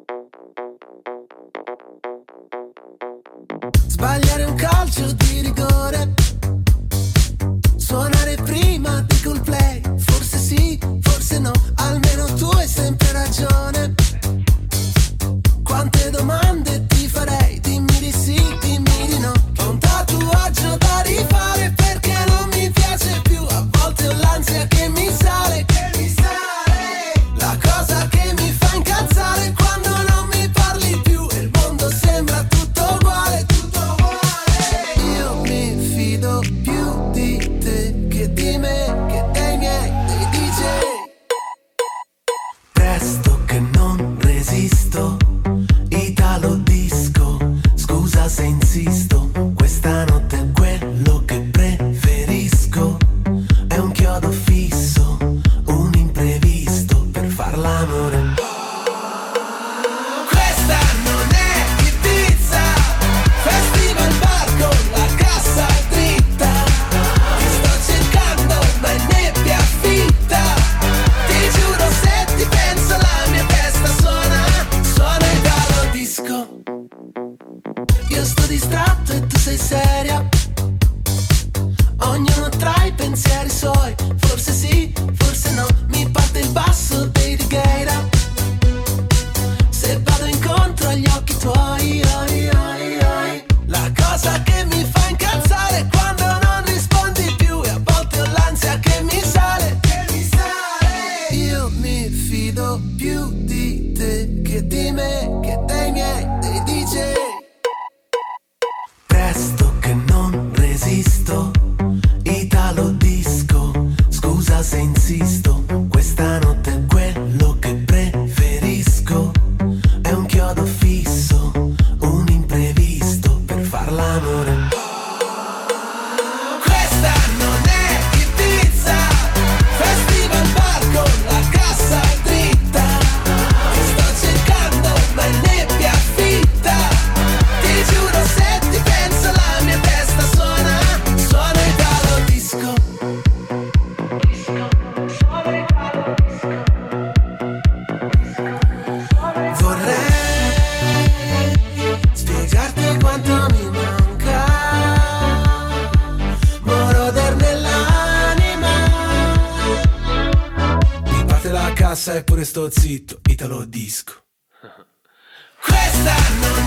Sbagliare un calcio di rigore, suonare prima di Coldplay, forse sì, forse no, almeno tu hai sempre ragione. Quante domande ti farei, dimmi di sì, dimmi di no. Ho un tatuaggio da rifare perché non mi piace più, a volte ho l'ansia che mi sale, la cosa che mi fa incazzare quando non mi parli più e il mondo sembra tutto uguale, tutto uguale. Io mi fido più di te che di me, che dei miei, dei DJ. Presto che non resisto, Italo disco, scusa se insisto, questa notte è quello che preferisco, è un chiodo fisso, un imprevisto per far l'amore. Questa non è Ibiza, festival bar con la cassa dritta, ti sto cercando ma è nebbia fitta, ti giuro se ti penso la mia testa suona Italo disco. Io sto distratto e tu sei seria, ognuno tra i pensieri suoi, forse sì, forse no, mi parte il basso dei Righeira, se vado incontro agli occhi tuoi, la cosa che mi fa incazzare è quando non rispondi più e a volte ho l'ansia che mi sale, io mi fido più di te che di me, che dei miei, dei DJ. Presto che non resisto, Italo disco, scusa se insisto, questa notte è quello che preferisco, è un chiodo fisso, un imprevisto per far l'amore. Questa non è Ibiza, festival bar con la cassa dritta, ti sto cercando ma è nebbia fitta, ti giuro se ti penso la mia testa suona Italo disco. Vorrei spiegarti quanto mi manca, moroder nell'anima, mi parte la cassa eppure sto zitto, Italo disco. Questa non